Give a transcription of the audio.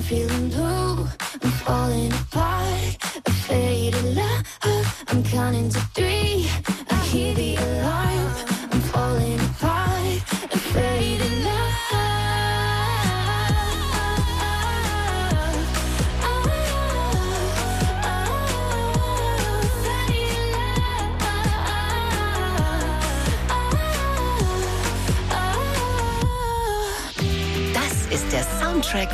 feeling blue, I'm falling apart, a faded love, I'm counting to 3, I hear the alarm, I'm falling apart, a faded love. Das ist der Soundtrack